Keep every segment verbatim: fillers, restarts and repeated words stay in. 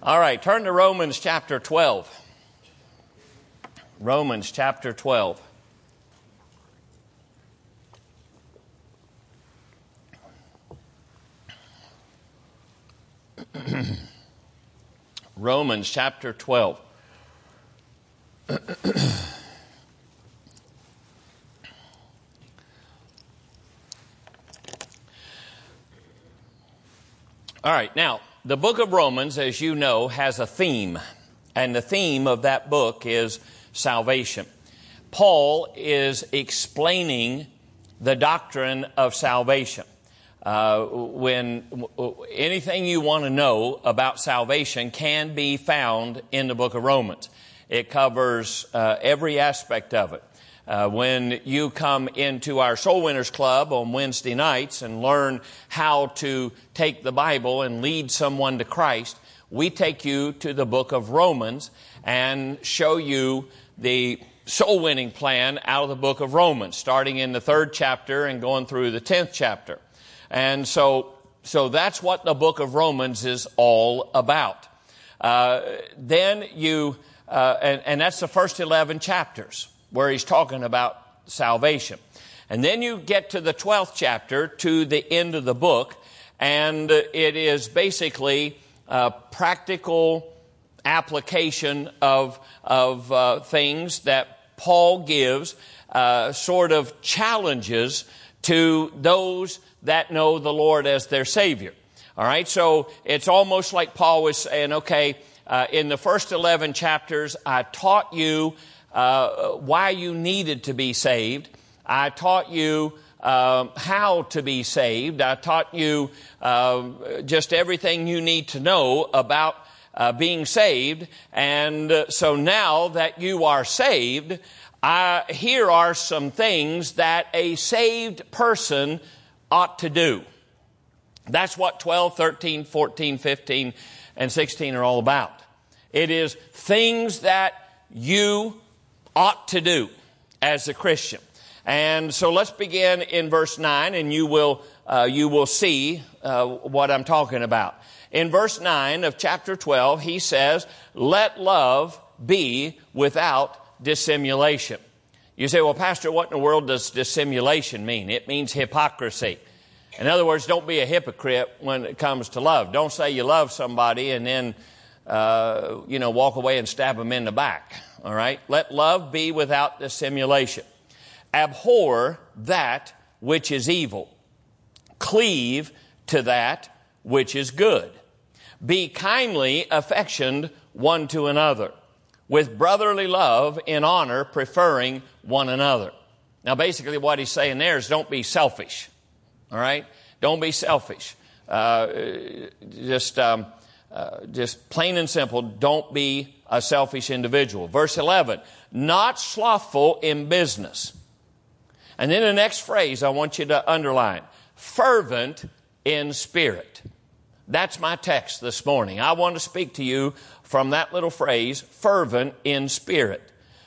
All right, turn to Romans chapter twelve. Romans chapter twelve. Romans chapter twelve. All right, now, the book of Romans, as you know, has a theme, and the theme of that book is salvation. Paul is explaining the doctrine of salvation. Uh, when anything you want to know about salvation can be found in the book of Romans. It covers uh, every aspect of it. Uh, when you come into our Soul Winners Club on Wednesday nights and learn how to take the Bible and lead someone to Christ, we take you to the book of Romans and show you the soul winning plan out of the book of Romans, starting in the third chapter and going through the tenth chapter. And so, so that's what the book of Romans is all about. Uh, then you, uh, and, and that's the first eleven chapters where he's talking about salvation. And then you get to the twelfth chapter, to the end of the book, and it is basically a practical application of, of uh, things that Paul gives, uh, sort of challenges to those that know the Lord as their Savior. All right, so it's almost like Paul was saying, okay, uh, in the first eleven chapters, I taught you uh, why you needed to be saved. I taught you uh, how to be saved. I taught you uh, just everything you need to know about uh, being saved. And uh, so now that you are saved, I, here are some things that a saved person ought to do. That's what twelve, thirteen, fourteen, fifteen, and sixteen are all about. It is things that you ought to do as a Christian. And so let's begin in verse nine, and you will uh, you will see uh, what I'm talking about. In verse nine of chapter twelve, he says, "Let love be without dissimulation." You say, well, Pastor, what in the world does dissimulation mean? It means hypocrisy. In other words, don't be a hypocrite when it comes to love. Don't say you love somebody and then, uh, you know, walk away and stab them in the back. All right? Let love be without dissimulation. Abhor that which is evil. Cleave to that which is good. Be kindly affectioned one to another, with brotherly love in honor, preferring one another. Now, basically what he's saying there is don't be selfish. All right? Don't be selfish. Uh, just, um, uh, just plain and simple, don't be a selfish individual. Verse eleven, not slothful in business. And then the next phrase I want you to underline, fervent in spirit. That's my text this morning. I want to speak to you from that little phrase, fervent in spirit,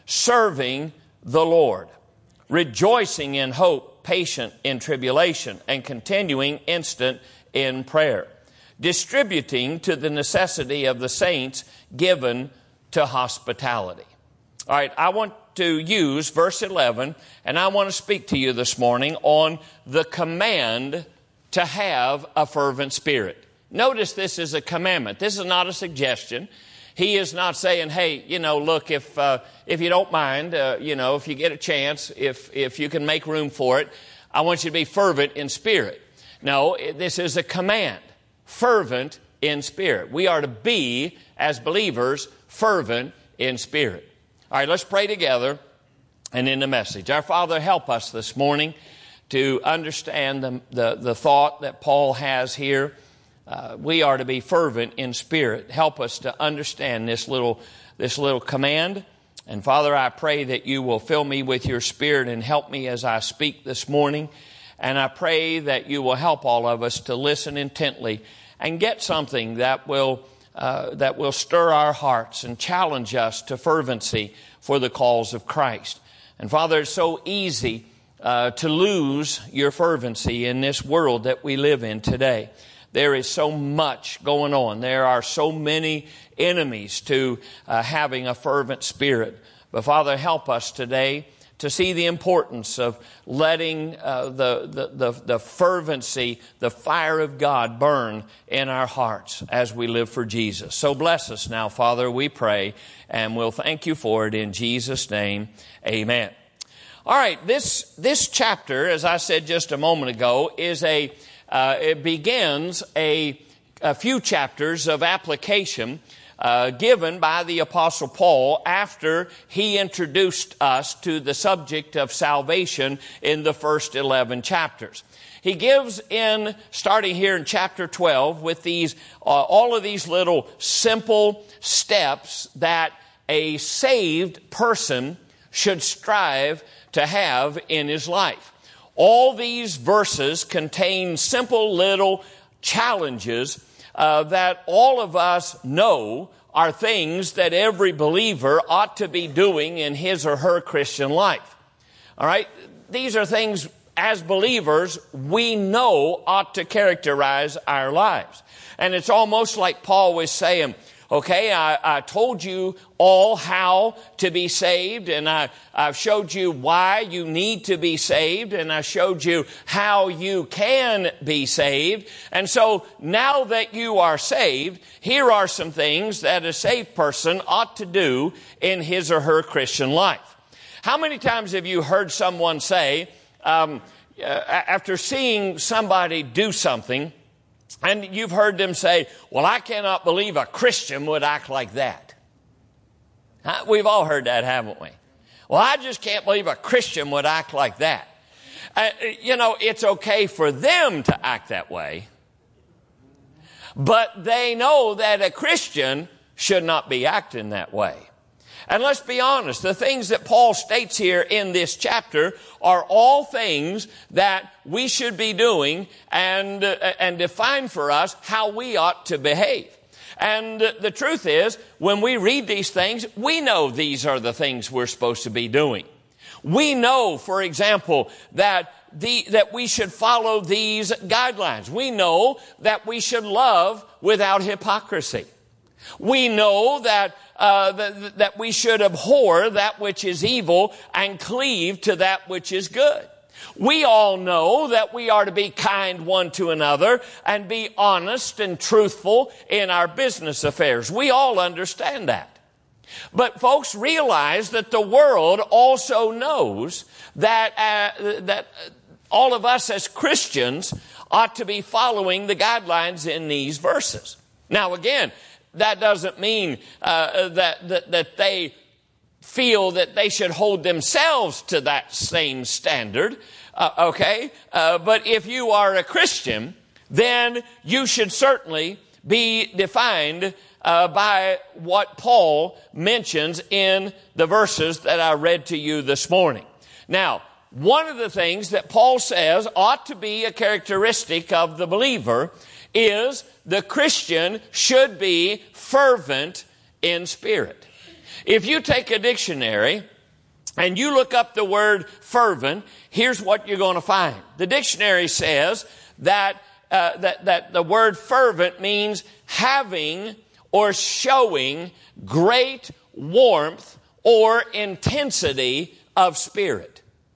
serving the Lord, rejoicing in hope, patient in tribulation, and continuing instant in prayer, distributing to the necessity of the saints, given to hospitality. All right, I want to use verse eleven, and I want to speak to you this morning on the command to have a fervent spirit. Notice this is a commandment. This is not a suggestion. He is not saying, hey, you know, look, if uh, if you don't mind, uh, you know, if you get a chance, if if you can make room for it, I want you to be fervent in spirit. No, this is a command. Fervent in spirit. We are to be, as believers, fervent in spirit. All right, let's pray together and in the message. Our Father, help us this morning to understand the, the, the thought that Paul has here. Uh, we are to be fervent in spirit. Help us to understand this little, this little command. And Father, I pray that you will fill me with your Spirit and help me as I speak this morning. And I pray that you will help all of us to listen intently and get something that will uh, that will stir our hearts and challenge us to fervency for the cause of Christ. And Father, it's so easy uh, to lose your fervency in this world that we live in today. there is so much going on. There are so many enemies to uh, having a fervent spirit. But Father, help us today to see the importance of letting uh, the, the, the, the fervency, the fire of God burn in our hearts as we live for Jesus. So bless us now, Father, we pray, and we'll thank you for it in Jesus' name. Amen. All right, this, this chapter, as I said just a moment ago, is a, uh, it begins a, a few chapters of application Uh, given by the Apostle Paul after he introduced us to the subject of salvation in the first eleven chapters. He gives in, starting here in chapter twelve, with these, uh, all of these little simple steps that a saved person should strive to have in his life. All these verses contain simple little challenges Uh, that all of us know are things that every believer ought to be doing in his or her Christian life. All right? These are things, as believers, we know ought to characterize our lives. And it's almost like Paul was saying, okay, I, I told you all how to be saved, and I, I've showed you why you need to be saved, and I showed you how you can be saved. And so now that you are saved, here are some things that a saved person ought to do in his or her Christian life. How many times have you heard someone say, um, uh, after seeing somebody do something, and you've heard them say, well, I cannot believe a Christian would act like that. Huh? We've all heard that, haven't we? Well, I just can't believe a Christian would act like that. Uh, you know, it's okay for them to act that way, but they know that a Christian should not be acting that way. And let's be honest, the things that Paul states here in this chapter are all things that we should be doing and, uh, and define for us how we ought to behave. And uh, the truth is, when we read these things, we know these are the things we're supposed to be doing. We know, for example, that the, that we should follow these guidelines. We know that we should love without hypocrisy. We know that uh, that, that we should abhor that which is evil and cleave to that which is good. We all know that we are to be kind one to another and be honest and truthful in our business affairs. We all understand that. But folks, realize that the world also knows that uh, that all of us as Christians ought to be following the guidelines in these verses. Now again, that doesn't mean uh, that, that that they feel that they should hold themselves to that same standard, uh, okay? Uh, but if you are a Christian, then you should certainly be defined uh, by what Paul mentions in the verses that I read to you this morning. Now, one of the things that Paul says ought to be a characteristic of the believer is the Christian should be fervent in spirit. If you take a dictionary and you look up the word fervent, here's what you're going to find. The dictionary says that uh, that that the word fervent means having or showing great warmth or intensity of spirit.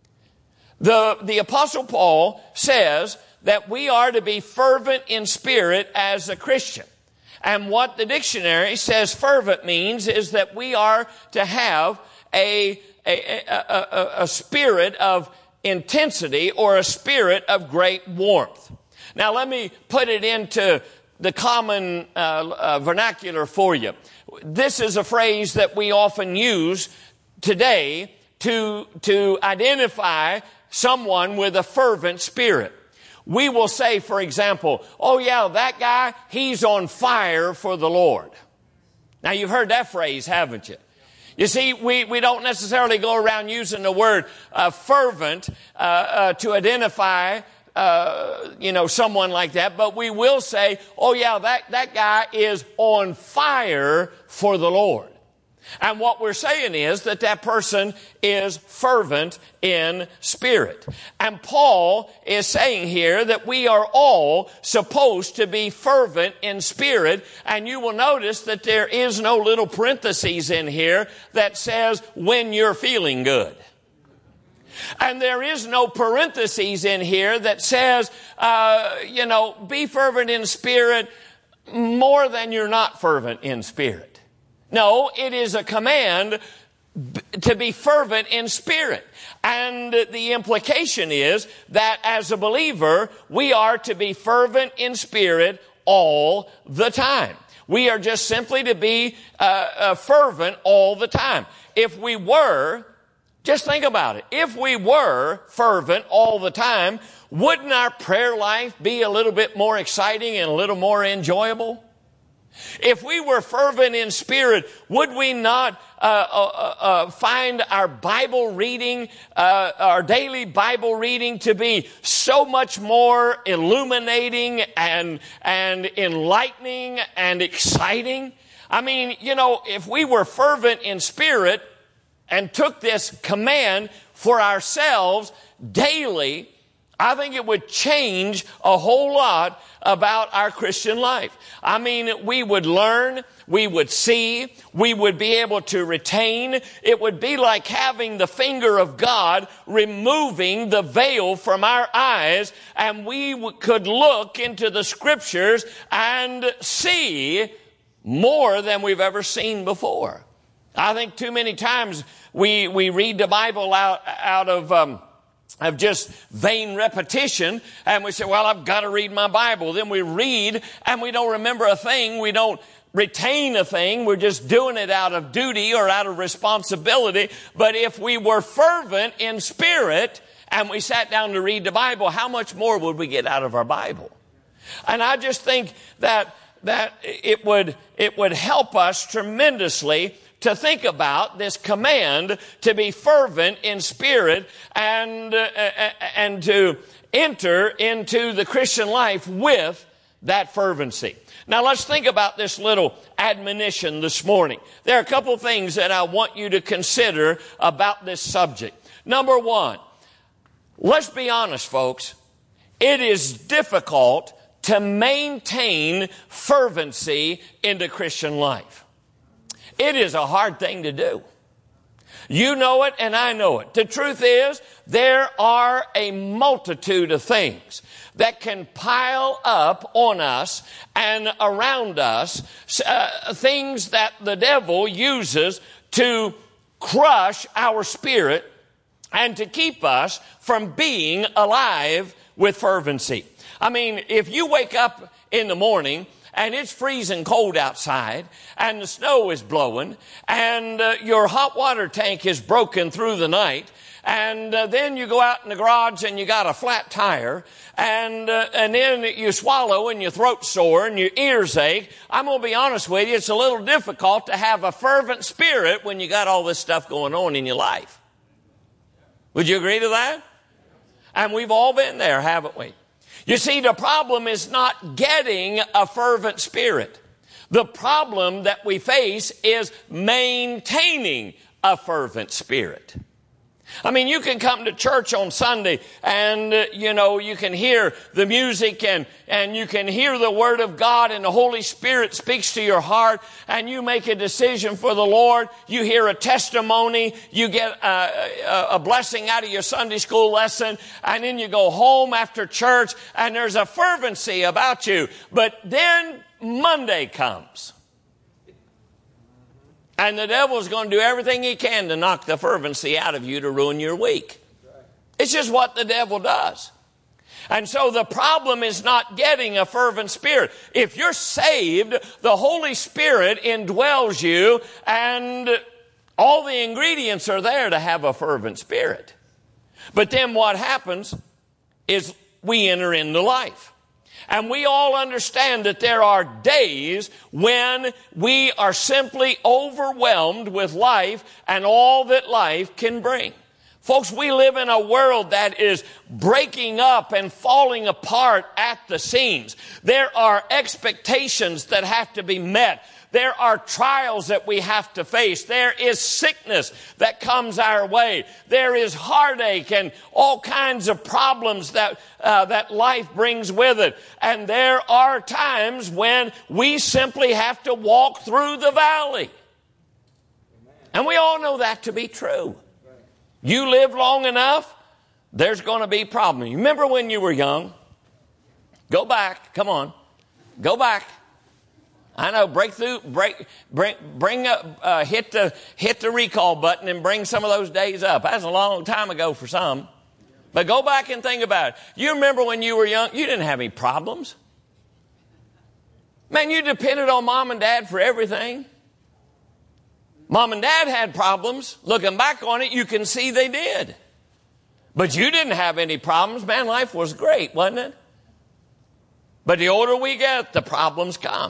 The the Apostle Paul says that we are to be fervent in spirit as a Christian. And what the dictionary says fervent means is that we are to have a, a, a, a, a spirit of intensity or a spirit of great warmth. Now let me put it into the common uh, uh, vernacular for you. This is a phrase that we often use today to, to identify someone with a fervent spirit. We will say, for example, oh yeah, that guy, he's on fire for the Lord. Now you've heard that phrase, haven't you? You see, we, we don't necessarily go around using the word uh, fervent uh, uh, to identify, uh, you know, someone like that, but we will say, oh yeah, that, that guy is on fire for the Lord. And what we're saying is that that person is fervent in spirit. And Paul is saying here that we are all supposed to be fervent in spirit. And you will notice that there is no little parentheses in here that says when you're feeling good. And there is no parentheses in here that says, uh, you know, be fervent in spirit more than you're not fervent in spirit. No, it is a command to be fervent in spirit. And the implication is that as a believer, we are to be fervent in spirit all the time. We are just simply to be uh, uh, fervent all the time. If we were, just think about it. If we were fervent all the time, wouldn't our prayer life be a little bit more exciting and a little more enjoyable? If we were fervent in spirit, would we not uh, uh, uh, find our Bible reading, uh, our daily Bible reading to be so much more illuminating and, and enlightening and exciting? I mean, you know, if we were fervent in spirit and took this command for ourselves daily, I think it would change a whole lot about our Christian life. I mean, we would learn, we would see, we would be able to retain. It would be like having the finger of God removing the veil from our eyes, and we w- could look into the Scriptures and see more than we've ever seen before. I think too many times we, we read the Bible out, out of... Um, of just vain repetition, and we say, well, I've got to read my Bible. Then we read, and we don't remember a thing. We don't retain a thing. We're just doing it out of duty or out of responsibility. But if we were fervent in spirit, and we sat down to read the Bible, how much more would we get out of our Bible? And I just think that that it would it would help us tremendously to think about this command to be fervent in spirit and uh, and to enter into the Christian life with that fervency. Now let's think about this little admonition this morning. There are a couple of things that I want you to consider about this subject. Number one, let's be honest, folks. It is difficult to maintain fervency in the Christian life. It is a hard thing to do. You know it and I know it. The truth is, there are a multitude of things that can pile up on us and around us, uh, things that the devil uses to crush our spirit and to keep us from being alive with fervency. I mean, if you wake up in the morning and it's freezing cold outside, and the snow is blowing, and uh, your hot water tank is broken through the night, and uh, then you go out in the garage and you got a flat tire, and uh, and then you swallow and your throat's sore and your ears ache. I'm going to be honest with you, it's a little difficult to have a fervent spirit when you got all this stuff going on in your life. Would you agree to that? And we've all been there, haven't we? You see, the problem is not getting a fervent spirit. The problem that we face is maintaining a fervent spirit. I mean, you can come to church on Sunday and, uh, you know, you can hear the music and, and you can hear the Word of God and the Holy Spirit speaks to your heart and you make a decision for the Lord. You hear a testimony. You get a, a blessing out of your Sunday school lesson, and then you go home after church and there's a fervency about you. But then Monday comes. And the devil's going to do everything he can to knock the fervency out of you to ruin your week. It's just what the devil does. And so the problem is not getting a fervent spirit. If you're saved, the Holy Spirit indwells you, and all the ingredients are there to have a fervent spirit. But then what happens is we enter into life. And we all understand that there are days when we are simply overwhelmed with life and all that life can bring. Folks, we live in a world that is breaking up and falling apart at the seams. There are expectations that have to be met. There are trials that we have to face. There is sickness that comes our way. There is heartache and all kinds of problems that, uh, that life brings with it. And there are times when we simply have to walk through the valley. And we all know that to be true. You live long enough, there's going to be problems. You remember when you were young? Go back. Come on. Go back. I know. Break through. Break. Bring. Bring up. Uh, hit the. Hit the recall button and bring some of those days up. That's a long time ago for some. But go back and think about it. You remember when you were young? You didn't have any problems. Man, you depended on mom and dad for everything. Mom and dad had problems. Looking back on it, you can see they did. But you didn't have any problems. Man, life was great, wasn't it? But the older we get, the problems come.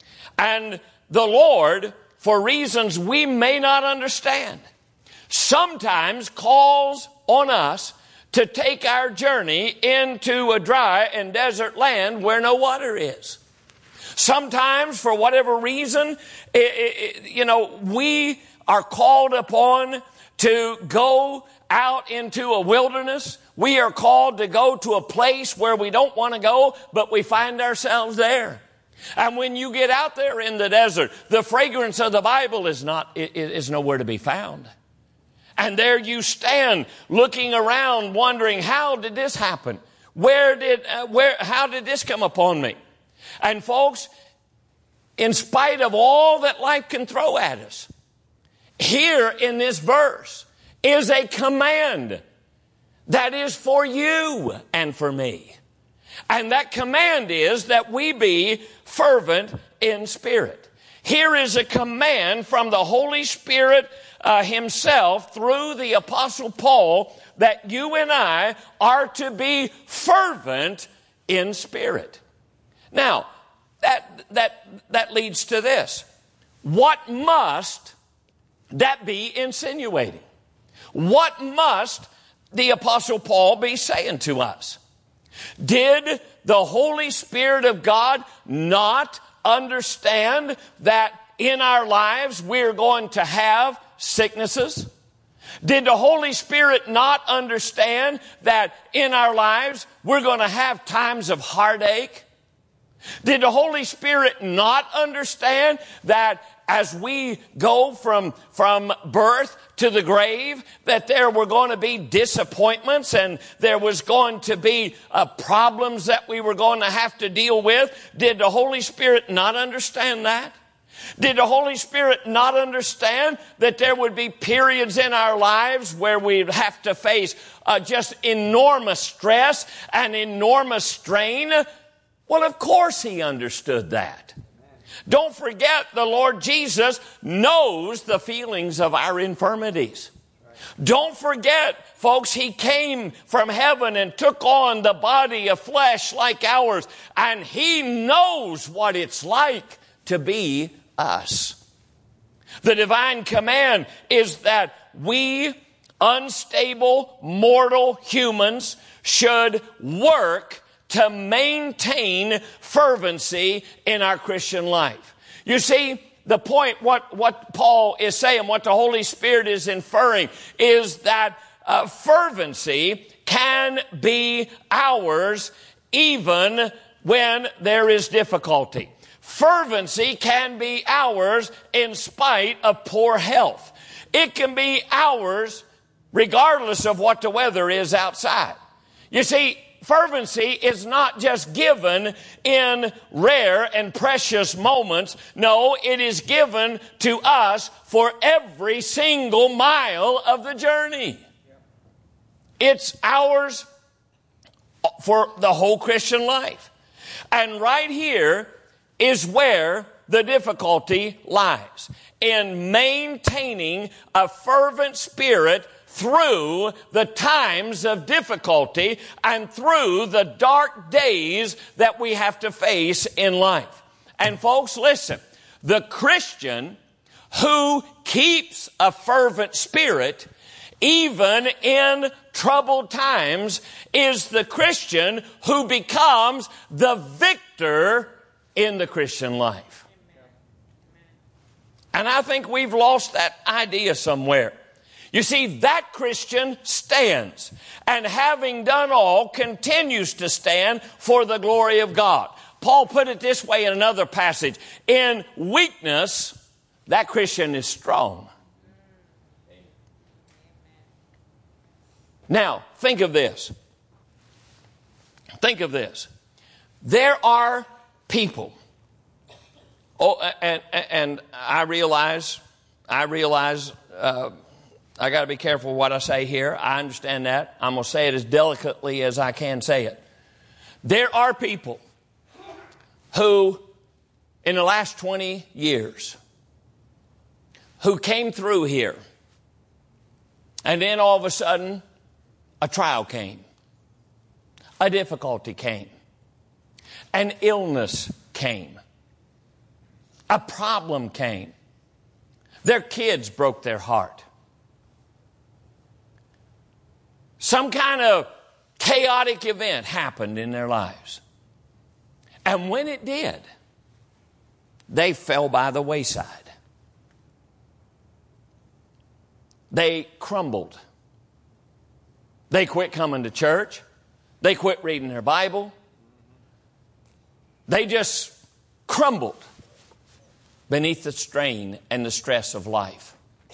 And the Lord, for reasons we may not understand, sometimes calls on us to take our journey into a dry and desert land where no water is. Sometimes, for whatever reason, it, it, you know, we are called upon to go out into a wilderness. We are called to go to a place where we don't want to go, but we find ourselves there. And when you get out there in the desert, the fragrance of the Bible is not, is nowhere to be found. And there you stand looking around wondering, how did this happen? Where did, uh, where, how did this come upon me? And folks, in spite of all that life can throw at us, here in this verse is a command that is for you and for me. And that command is that we be fervent in spirit. Here is a command from the Holy Spirit uh, himself through the Apostle Paul that you and I are to be fervent in spirit. Now, that, that, that leads to this. What must that be insinuating? What must the Apostle Paul be saying to us? Did the Holy Spirit of God not understand that in our lives we're going to have sicknesses? Did the Holy Spirit not understand that in our lives we're going to have times of heartache? Did the Holy Spirit not understand that as we go from, from birth to the grave, that there were going to be disappointments and there was going to be uh, problems that we were going to have to deal with? Did the Holy Spirit not understand that? Did the Holy Spirit not understand that there would be periods in our lives where we'd have to face uh, just enormous stress and enormous strain? Well, of course he understood that. Don't forget, the Lord Jesus knows the feelings of our infirmities. Don't forget, folks, he came from heaven and took on the body of flesh like ours, and he knows what it's like to be us. The divine command is that we, unstable, mortal humans, should work to maintain fervency in our Christian life. You see, the point, what, what Paul is saying, what the Holy Spirit is inferring, is that uh, fervency can be ours even when there is difficulty. Fervency can be ours in spite of poor health. It can be ours regardless of what the weather is outside. You see, fervency is not just given in rare and precious moments. No, it is given to us for every single mile of the journey. It's ours for the whole Christian life. And right here is where the difficulty lies, in maintaining a fervent spirit through the times of difficulty and through the dark days that we have to face in life. And folks, listen, the Christian who keeps a fervent spirit even in troubled times is the Christian who becomes the victor in the Christian life. And I think we've lost that idea somewhere. You see, that Christian stands, and having done all, continues to stand for the glory of God. Paul put it this way in another passage. In weakness, that Christian is strong. Now, think of this. Think of this. There are people. Oh, and, and I realize, I realize, uh, I got to be careful what I say here. I understand that. I'm going to say it as delicately as I can say it. There are people who, in the last twenty years, who came through here, and then all of a sudden, a trial came. A difficulty came. An illness came. A problem came. Their kids broke their heart. Some kind of chaotic event happened in their lives. And when it did, they fell by the wayside. They crumbled. They quit coming to church. They quit reading their Bible. They just crumbled beneath the strain and the stress of life.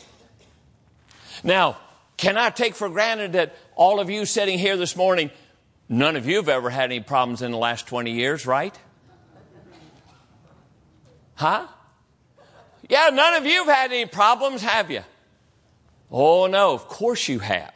Now, can I take for granted that all of you sitting here this morning, none of you have ever had any problems in the last twenty years, right? Huh? Yeah, none of you have had any problems, have you? Oh, no, of course you have.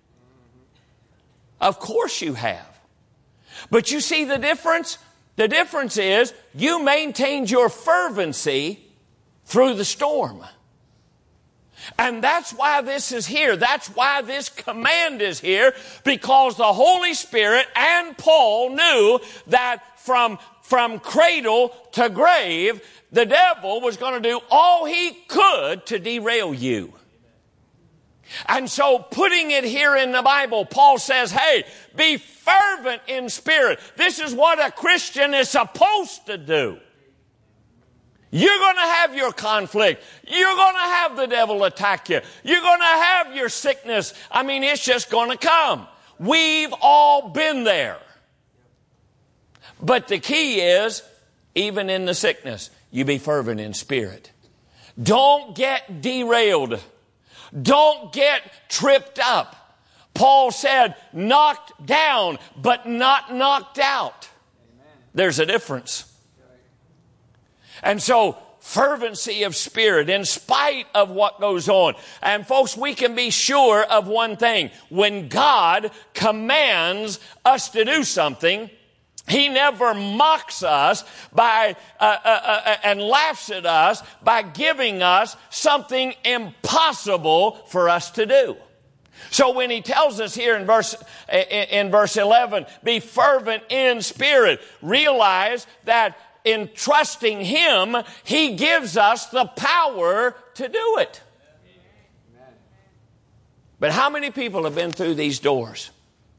Of course you have. But you see the difference? The difference is you maintained your fervency through the storm. And that's why this is here. That's why this command is here, because the Holy Spirit and Paul knew that from, from cradle to grave, the devil was going to do all he could to derail you. And so putting it here in the Bible, Paul says, hey, be fervent in spirit. This is what a Christian is supposed to do. You're going to have your conflict. You're going to have the devil attack you. You're going to have your sickness. I mean, it's just going to come. We've all been there. But the key is, even in the sickness, you be fervent in spirit. Don't get derailed. Don't get tripped up. Paul said, knocked down, but not knocked out. Amen. There's a difference. And so, fervency of spirit in spite of what goes on. And folks, we can be sure of one thing. When God commands us to do something, He never mocks us by uh, uh, uh, and laughs at us by giving us something impossible for us to do. So when He tells us here in verse in, in verse eleven, be fervent in spirit, realize that in trusting Him, He gives us the power to do it. Amen. But how many people have been through these doors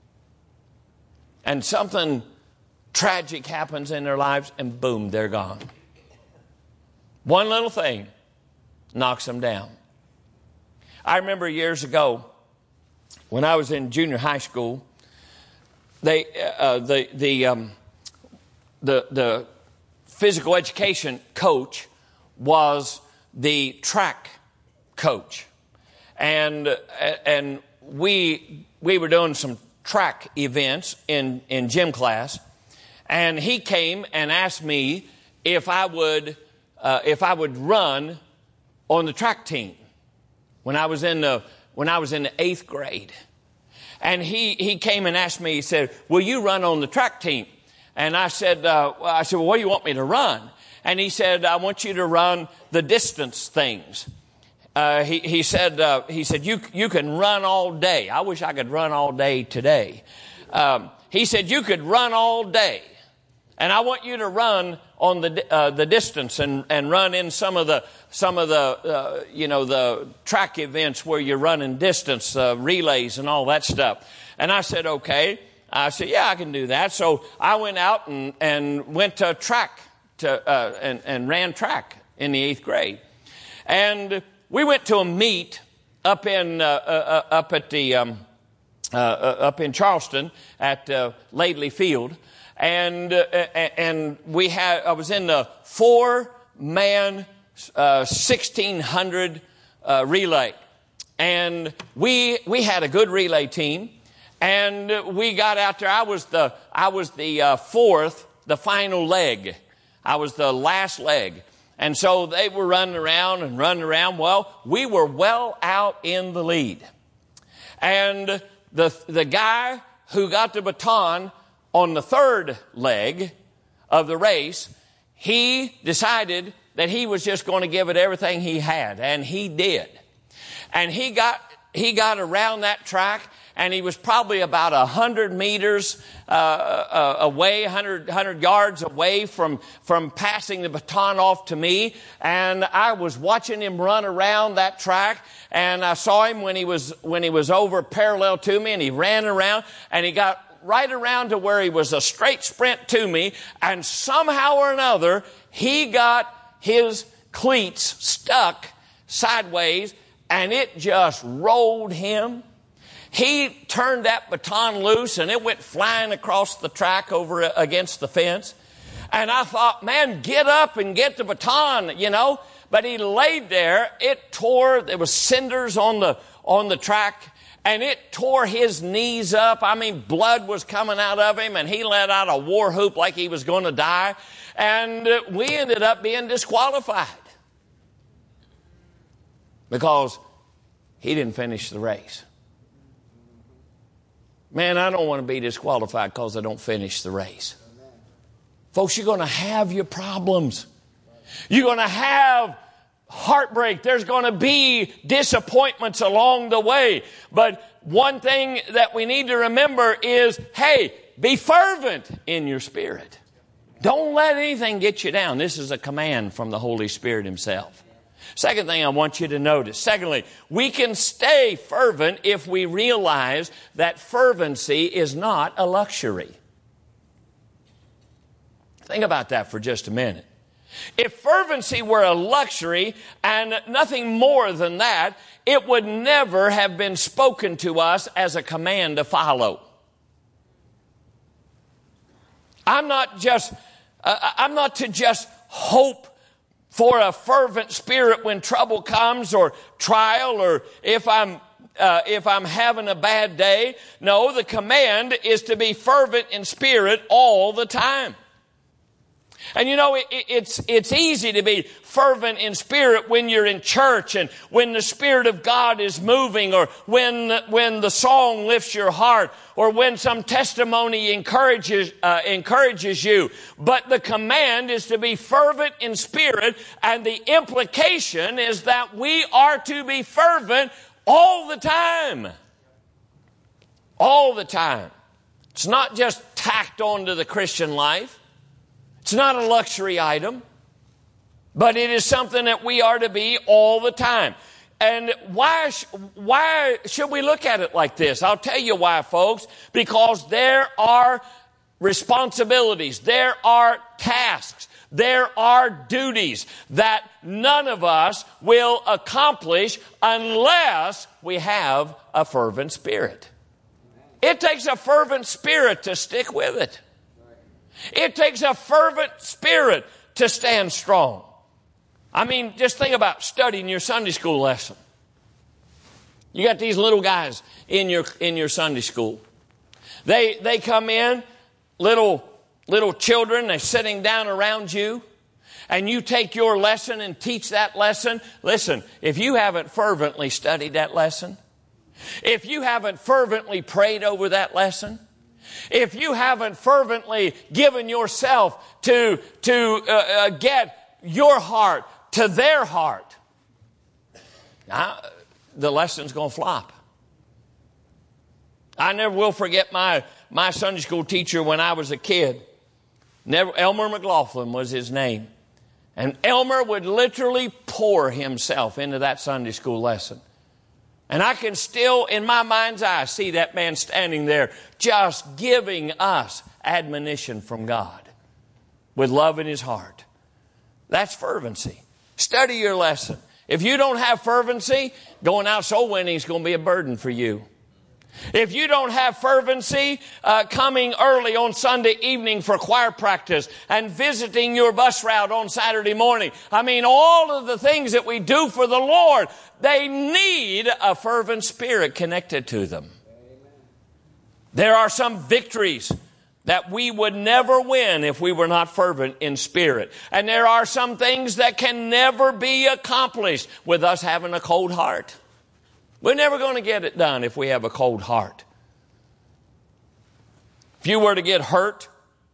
and something tragic happens in their lives and boom, they're gone. One little thing knocks them down. I remember years ago when I was in junior high school, they uh, the the um, the the physical education coach was the track coach, and and we we were doing some track events in in gym class. And he came and asked me if I would uh, if I would run on the track team when I was in the when I was in the eighth grade. And he he came and asked me. He said, "Will you run on the track team?" And I said, uh, "I said, well, what do you want me to run?" And he said, "I want you to run the distance things." Uh, he he said uh, he said you you can run all day. I wish I could run all day today. Um, he said you could run all day. And I want you to run on the uh, the distance and, and run in some of the some of the uh, you know the track events where you're running distance uh, relays and all that stuff. And I said, okay. I said, yeah, I can do that. So I went out and, and went to track to uh, and, and ran track in the eighth grade. And we went to a meet up in, uh, uh, up at the, um, uh, uh, up in Charleston at uh, Laidley Field. And, uh, and we had, I was in the four man, uh, sixteen hundred, uh, relay. And we, we had a good relay team. And we got out there. I was the, I was the uh, fourth, the final leg. I was the last leg. And so they were running around and running around. Well, we were well out in the lead. And the, the guy who got the baton on the third leg of the race, he decided that he was just going to give it everything he had. And he did. And he got, he got around that track. And he was probably about a hundred meters uh, uh, away, hundred hundred yards away from from passing the baton off to me. And I was watching him run around that track, and I saw him when he was when he was over parallel to me, and he ran around, and he got right around to where he was a straight sprint to me, and somehow or another he got his cleats stuck sideways, and it just rolled him. He turned that baton loose, and it went flying across the track over against the fence. And I thought, man, get up and get the baton, you know. But he laid there. It tore. There was cinders on the on the track, and it tore his knees up. I mean, blood was coming out of him, and he let out a war whoop like he was going to die. And we ended up being disqualified because he didn't finish the race. Man, I don't want to be disqualified because I don't finish the race. Folks, you're going to have your problems. You're going to have heartbreak. There's going to be disappointments along the way. But one thing that we need to remember is, hey, be fervent in your spirit. Don't let anything get you down. This is a command from the Holy Spirit himself. Second thing I want you to notice. Secondly, we can stay fervent if we realize that fervency is not a luxury. Think about that for just a minute. If fervency were a luxury and nothing more than that, it would never have been spoken to us as a command to follow. I'm not just, uh, I'm not to just hope for a fervent spirit when trouble comes or trial, or if I'm uh, if I'm having a bad day. No, the command is to be fervent in spirit all the time. And you know, it, it's it's easy to be fervent in spirit when you're in church and when the Spirit of God is moving, or when when the song lifts your heart, or when some testimony encourages uh, encourages you. But the command is to be fervent in spirit, and the implication is that we are to be fervent all the time. All the time. It's not just tacked onto the Christian life. It's not a luxury item, but it is something that we are to be all the time. And why, why should we look at it like this? I'll tell you why, folks. Because there are responsibilities, there are tasks, there are duties that none of us will accomplish unless we have a fervent spirit. It takes a fervent spirit to stick with it. It takes a fervent spirit to stand strong. I mean, just think about studying your Sunday school lesson. You got these little guys in your in your Sunday school. They they come in, little little children, they're sitting down around you, and you take your lesson and teach that lesson. Listen, if you haven't fervently studied that lesson, if you haven't fervently prayed over that lesson, if you haven't fervently given yourself to, to uh, uh, get your heart to their heart, now, the lesson's going to flop. I never will forget my, my Sunday school teacher when I was a kid. Never, Elmer McLaughlin was his name. And Elmer would literally pour himself into that Sunday school lesson. And I can still, in my mind's eye, see that man standing there just giving us admonition from God with love in his heart. That's fervency. Study your lesson. If you don't have fervency, going out soul winning is going to be a burden for you. If you don't have fervency, uh, coming early on Sunday evening for choir practice and visiting your bus route on Saturday morning, I mean, all of the things that we do for the Lord, they need a fervent spirit connected to them. There are some victories that we would never win if we were not fervent in spirit. And there are some things that can never be accomplished with us having a cold heart. We're never going to get it done if we have a cold heart. If you were to get hurt,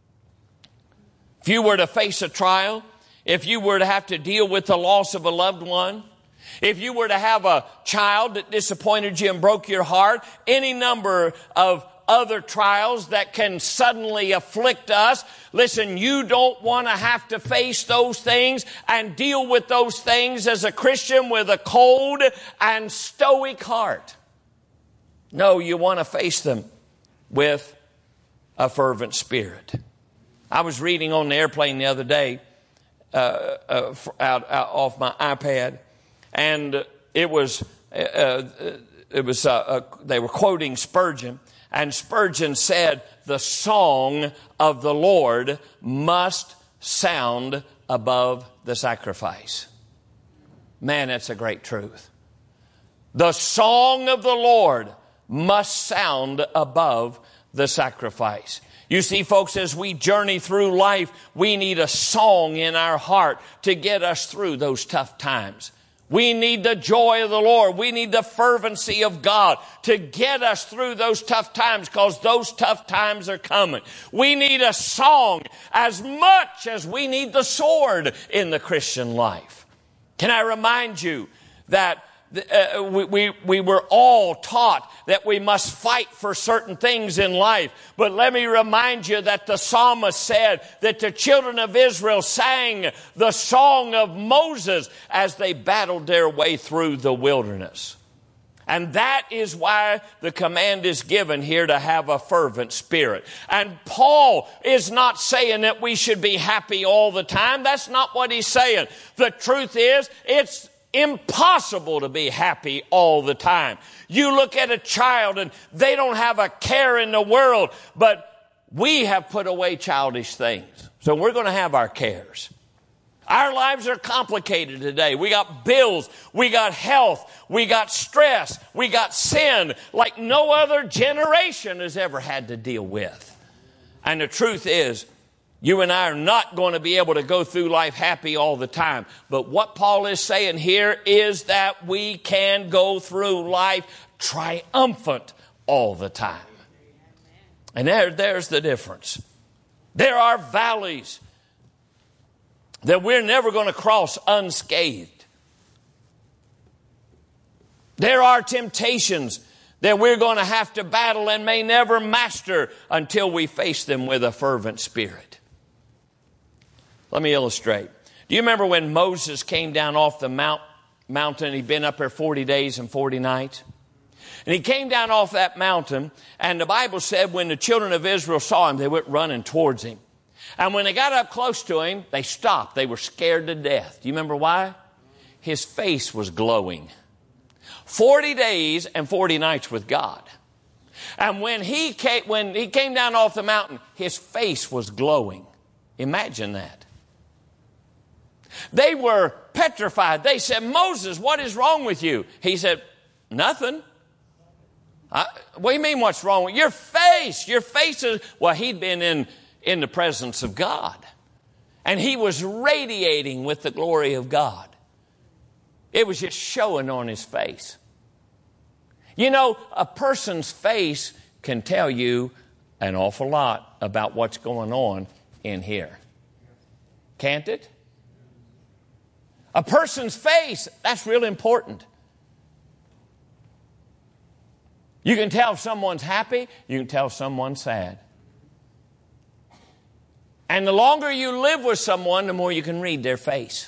if you were to face a trial, if you were to have to deal with the loss of a loved one, if you were to have a child that disappointed you and broke your heart, any number of other trials that can suddenly afflict us. Listen, you don't want to have to face those things and deal with those things as a Christian with a cold and stoic heart. No, you want to face them with a fervent spirit. I was reading on the airplane the other day, uh, uh, out, out off my iPad, and it was uh, it was uh, uh, they were quoting Spurgeon. And Spurgeon said, the song of the Lord must sound above the sacrifice. Man, that's a great truth. The song of the Lord must sound above the sacrifice. You see, folks, as we journey through life, we need a song in our heart to get us through those tough times. We need the joy of the Lord. We need the fervency of God to get us through those tough times, because those tough times are coming. We need a song as much as we need the sword in the Christian life. Can I remind you that Uh, we, we, we were all taught that we must fight for certain things in life. But let me remind you that the psalmist said that the children of Israel sang the song of Moses as they battled their way through the wilderness. And that is why the command is given here to have a fervent spirit. And Paul is not saying that we should be happy all the time. That's not what he's saying. The truth is, it's impossible to be happy all the time. You look at a child and they don't have a care in the world, but we have put away childish things. So we're going to have our cares. Our lives are complicated today. We got bills, we got health, we got stress, we got sin like no other generation has ever had to deal with. And the truth is, you and I are not going to be able to go through life happy all the time. But what Paul is saying here is that we can go through life triumphant all the time. And there, there's the difference. There are valleys that we're never going to cross unscathed. There are temptations that we're going to have to battle and may never master until we face them with a fervent spirit. Let me illustrate. Do you remember when Moses came down off the mount, mountain? He'd been up there forty days and forty nights. And he came down off that mountain, and the Bible said when the children of Israel saw him, they went running towards him. And when they got up close to him, they stopped. They were scared to death. Do you remember why? His face was glowing. forty days and forty nights with God. And when he came, when he came down off the mountain, his face was glowing. Imagine that. They were petrified. They said, Moses, what is wrong with you? He said, nothing. I, what do you mean what's wrong with your face? Your face is, well, he'd been in, in the presence of God. And he was radiating with the glory of God. It was just showing on his face. You know, a person's face can tell you an awful lot about what's going on in here. Can't it? A person's face, that's real important. You can tell if someone's happy, you can tell if someone's sad. And the longer you live with someone, the more you can read their face.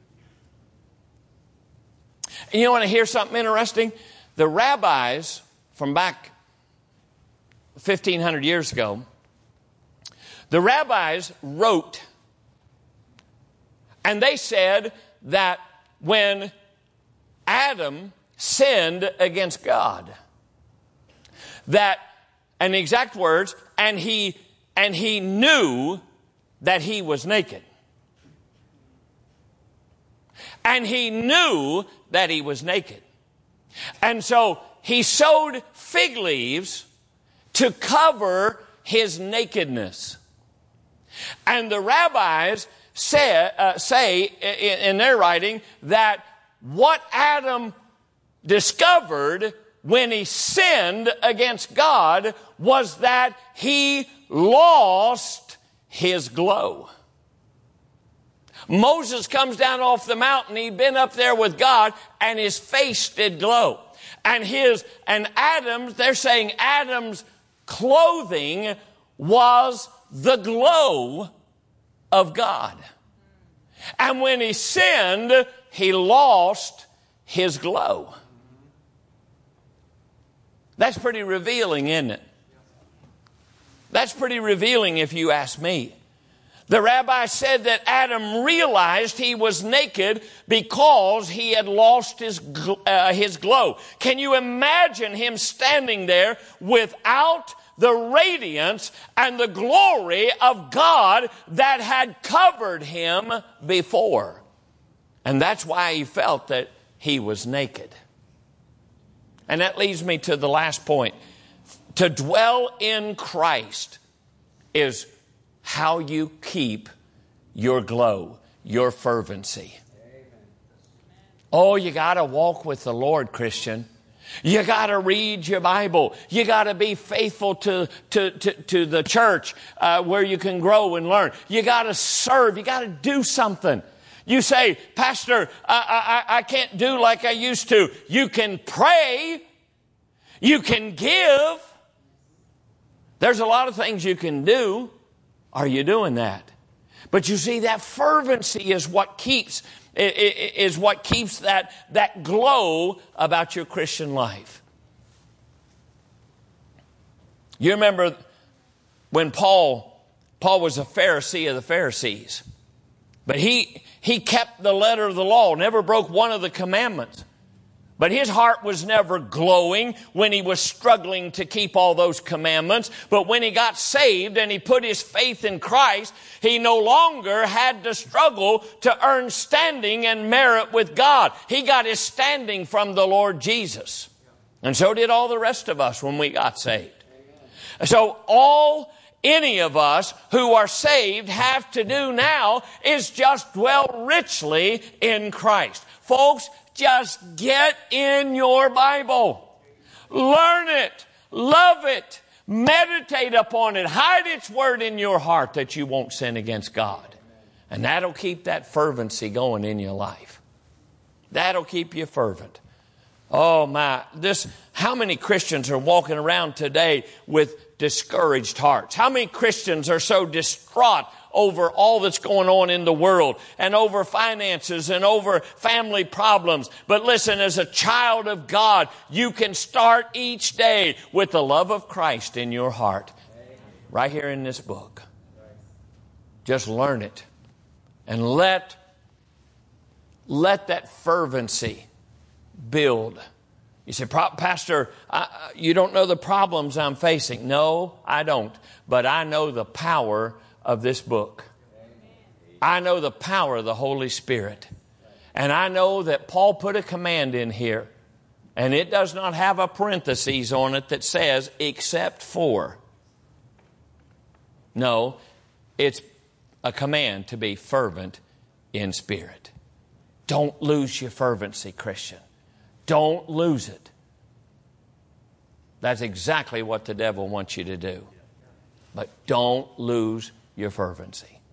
And you want to hear something interesting? The rabbis from back fifteen hundred years ago, the rabbis wrote, and they said that when Adam sinned against God. That, and the exact words, and he, and he knew that he was naked. And he knew that he was naked. And so he sewed fig leaves to cover his nakedness. And the rabbis say, uh, say in, in their writing that what Adam discovered when he sinned against God was that he lost his glow. Moses comes down off the mountain. He'd been up there with God, and his face did glow. And his and Adam's, they're saying Adam's clothing was the glow of God. And when he sinned, he lost his glow. That's pretty revealing, isn't it? That's pretty revealing if you ask me. The rabbi said that Adam realized he was naked because he had lost his, uh, his glow. Can you imagine him standing there without the radiance and the glory of God that had covered him before? And that's why he felt that he was naked. And that leads me to the last point. To dwell in Christ is how you keep your glow, your fervency. Oh, you got to walk with the Lord, Christian. You got to read your Bible. You got to be faithful to, to, to, to the church uh, where you can grow and learn. You got to serve. You got to do something. You say, Pastor, I, I, I can't do like I used to. You can pray. You can give. There's a lot of things you can do. Are you doing that? But you see, that fervency is what keeps is what keeps that, that glow about your Christian life. You remember when Paul Paul was a Pharisee of the Pharisees, but he he kept the letter of the law, never broke one of the commandments. But his heart was never glowing when he was struggling to keep all those commandments. But when he got saved and he put his faith in Christ, he no longer had to struggle to earn standing and merit with God. He got his standing from the Lord Jesus. And so did all the rest of us when we got saved. So all any of us who are saved have to do now is just dwell richly in Christ. Folks, just get in your Bible. Learn it. Love it. Meditate upon it. Hide its word in your heart that you won't sin against God. And that'll keep that fervency going in your life. That'll keep you fervent. Oh my, this, how many Christians are walking around today with discouraged hearts? How many Christians are so distraught over all that's going on in the world and over finances and over family problems? But listen, as a child of God, you can start each day with the love of Christ in your heart. Right here in this book. Just learn it. And let, let that fervency build. You say, Pastor, I, you don't know the problems I'm facing. No, I don't. But I know the power of this book. I know the power of the Holy Spirit. And I know that Paul put a command in here. And it does not have a parenthesis on it that says, except for. No, it's a command to be fervent in spirit. Don't lose your fervency, Christian. Don't lose it. That's exactly what the devil wants you to do. But don't lose your fervency.